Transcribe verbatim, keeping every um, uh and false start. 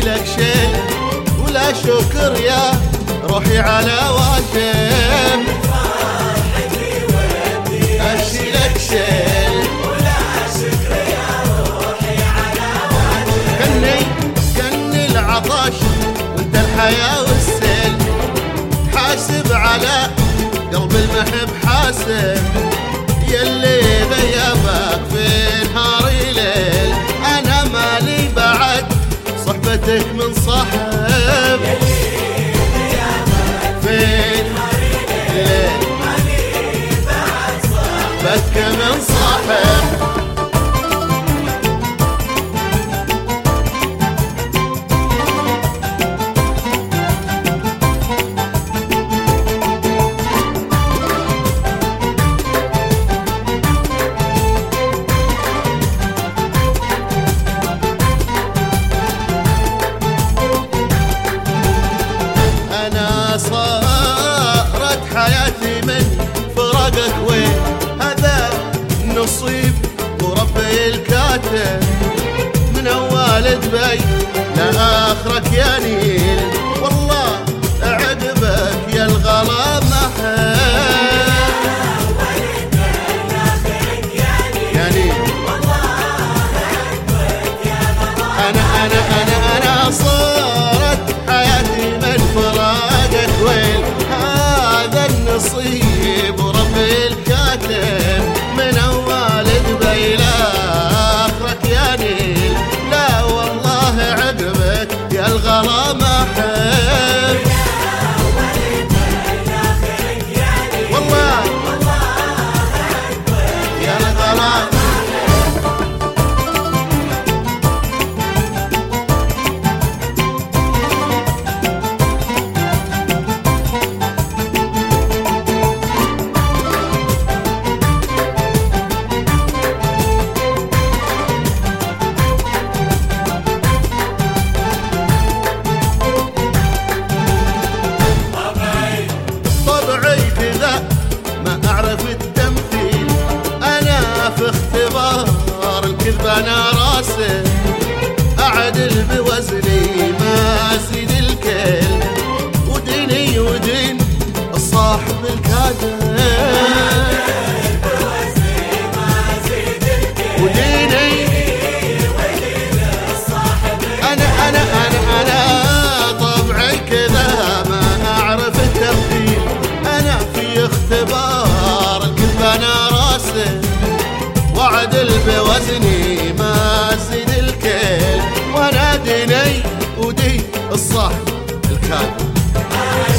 لك شيء ولا شكر يا روحي على والدين. فرحتي ودي أمشي لك شيء ولا شكر يا روحي على والدين. كني كني العطش وانت الحياة والسيل، حاسب على قلب المحب حاسب، يلي غيابك في نهاري ليل. انا مالي بعد صحبتك من صاحب، يلي غيابك في نهاري ليل مالي بعد صحبتك من صاحب. صارت حياتي من فراقك وين، هذا نصيب وربي الكاتب، من اول دبي لاخرك يا نيل. والله عقبك يا الغلا محب يا نيل. انا انا انا انا صارت حياتي من فراقك ويل، هذا النصيب وربي الكاتب، من اول دبي لاخرك يا نيل. لا والله عقبك يا الغلا محب، والله يا الغلا. في اختبار الكذب انا راسه، اعدل بوزني ما ازيد الكل، وديني ودين الصاحب الكاذب، وديني انا انا انا انا طبعي كذا ما اعرف التمثيل. انا في اختبار الكذب انا راسه، وعدل بوزني ما ازيد الكيل، وانا ديني ودي الصاحب الكاذب.